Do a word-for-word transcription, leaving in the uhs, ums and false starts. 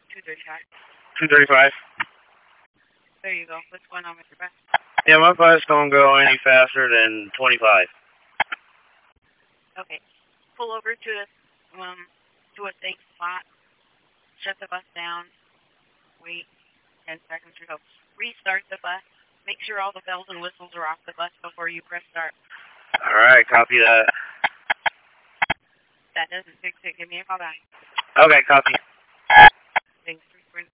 two thirty-five. two thirty-five. There you go. What's going on with your bus? Yeah, my bus don't go any faster than twenty-five. Okay. Pull over to a, um, to a safe spot. Shut the bus down. Wait ten seconds or so. Restart the bus. Make sure all the bells and whistles are off the bus before you press start. All right, copy that. That doesn't fix it. Give me a call back. Okay, copy. Thanks for